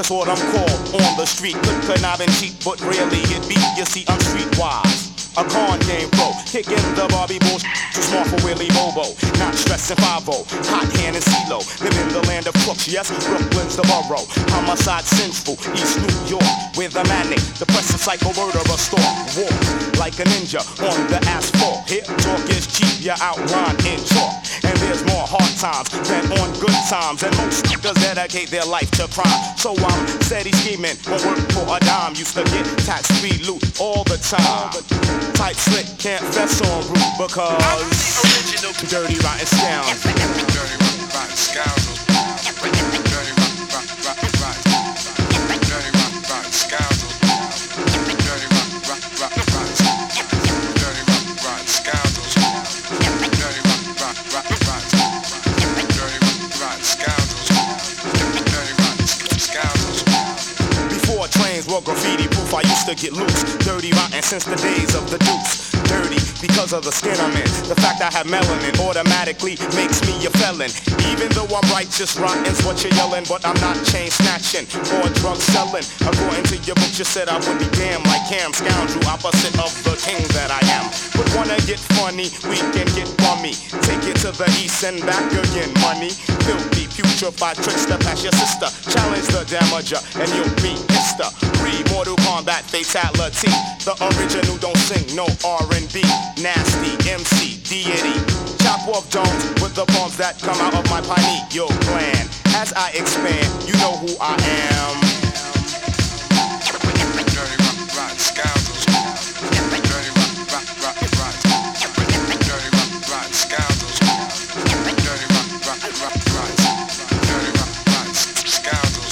That's what I'm called on the street. Good conniving cheat, but rarely get beat. You see, I'm streetwise. A con game pro, kicking the Barbie bull. Too smart for Willie Bobo, not stressing 5-0. Hot hand and CeeLo, live in the land of crooks. Yes, Brooklyn's the borough. Homicide sinful, East New York, with a manic, depressive psycho murderer stalk. Walk like a ninja on the asphalt. Here, talk is cheap, you outline in chalk. And there's more hard times than on good times. And most niggas dedicate their life to crime. So I'm steady scheming, won't work for a dime. Used to get tax-free loot all the time. Type slick, can't fess on route because I'm the original dirty rotten scoundrel. Dirty rotten scoundrel. Dirty rotten scoundrel. Dirty rotten scoundrel. Dirty rotten scoundrels. Before trains were graffiti proof, I used to get loose. Dirty rotten since the days of the Dukes. Dirty because of the skin I'm in. The fact I have melanin automatically makes me a felon. Even though I'm righteous, rotten's what you're yelling. But I'm not chain snatching or drug selling. According to your book, you said I would be damned like Cam. Scoundrel, opposite of the king that I am. But wanna get funny, we can get bummy. Take it to the east and back again, money. Filthy, putrefied trickster, pass your sister. Challenge the damager and you'll be Mr. Mortal Kombat fatality. The original don't sing no R&B. Nasty MC deity. Chop off domes with the bombs that come out of my pineal gland. As I expand, you know who I am. Dirty rotten scoundrels. Dirty rotten scoundrels. Dirty rotten scoundrels. Dirty rotten scoundrels. Dirty rotten scoundrels.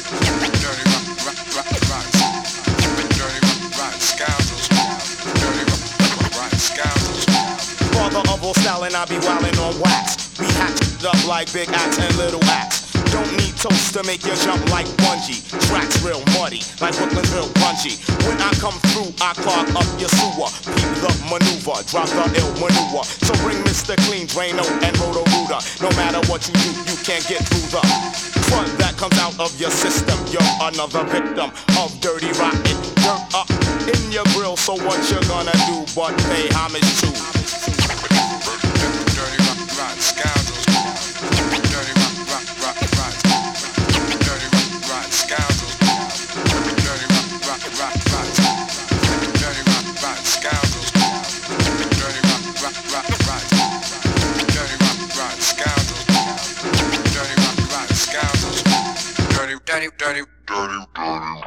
Father of all stylin', I be wildin' on wax. We hatched up like big axe and little axe. Don't need toast to make you jump like bungee. Tracks real muddy, like Brooklyn's real grungy. When I come through, I clog up your sewer. Peep the maneuver, drop the ill maneuver. So bring Mr. Clean, Drano, and Roto-Rooter. No matter what you do, you can't get through the fun that comes out of your system. You're another victim of dirty rotten. Dirt up in your grill, so what you gonna do but pay homage to? Dirty rotten scoundrels. Dirty rotten scoundrels. Dirty rotten scoundrels. Dirty rotten scoundrels. Dirty rotten scoundrels. Dirty rotten scoundrels. Dirty